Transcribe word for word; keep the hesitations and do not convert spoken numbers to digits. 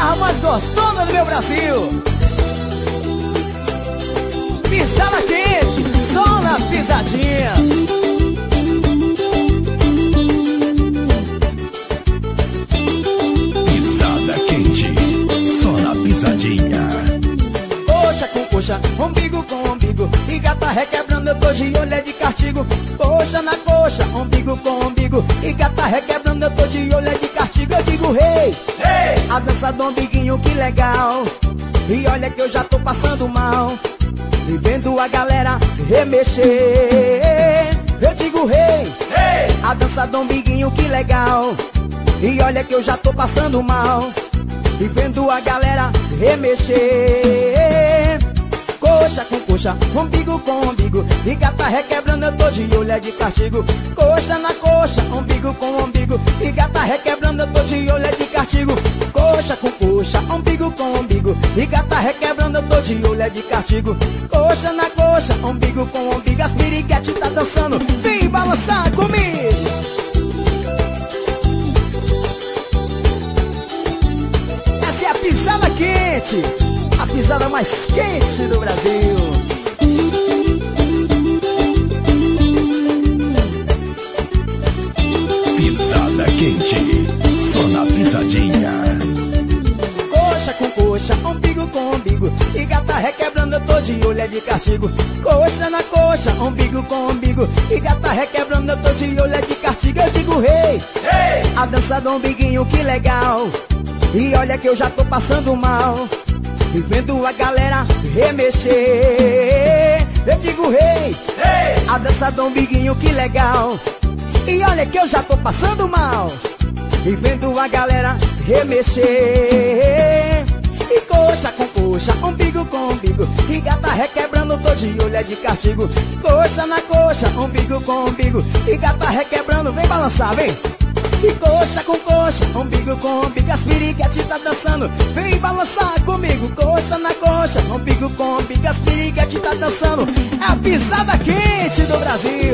A mais gostosa do meu Brasil. Pisada quente, só na pisadinha. Pisada quente, só na pisadinha. Coxa com coxa, umbigo com umbigo, e gata requebrando, eu tô de olho é de castigo. Coxa na coxa, umbigo com umbigo, e gata requebrando, eu tô de olho é de castigo. Eu digo rei, hey, hey, a dança do umbiguinho, que legal. E olha que eu já tô passando mal, e vendo a galera remexer. Eu digo rei, hey, hey, a dança do umbiguinho, que legal. E olha que eu já tô passando mal, e vendo a galera remexer. Coxa com coxa, umbigo com umbigo, e gata requebrando, eu tô de olho é de castigo. Coxa na coxa, umbigo com umbigo, e gata requebrando, eu tô de olho é de castigo. Coxa com coxa, umbigo com umbigo, e gata requebrando, eu tô de olho é de castigo. Coxa na coxa, umbigo com umbigo, as piriguete tá dançando, vem balançar comigo. Essa é a pisada quente, a pisada mais quente do Brasil. Pisada quente, só na pisadinha. Coxa com coxa, umbigo com umbigo, e gata requebrando, eu tô de olho é de castigo. Coxa na coxa, umbigo com umbigo, e gata requebrando, eu tô de olho é de castigo. Eu digo rei, hey, a dança do umbiguinho, que legal. E olha que eu já tô passando mal, e vendo a galera remexer. Eu digo rei, hey, a dança do umbiguinho, que legal. E olha que eu já tô passando mal, e vendo a galera remexer. E coxa com coxa, umbigo com umbigo, e gata requebrando, tô de olho é de castigo. Coxa na coxa, umbigo com umbigo, e gata requebrando, vem balançar, vem. E coxa com coxa, umbigo com umbigo, as piriguete tá dançando, vem balançar comigo. Coxa na coxa, umbigo com umbigo, as piriguete tá dançando. É a pisada quente do Brasil.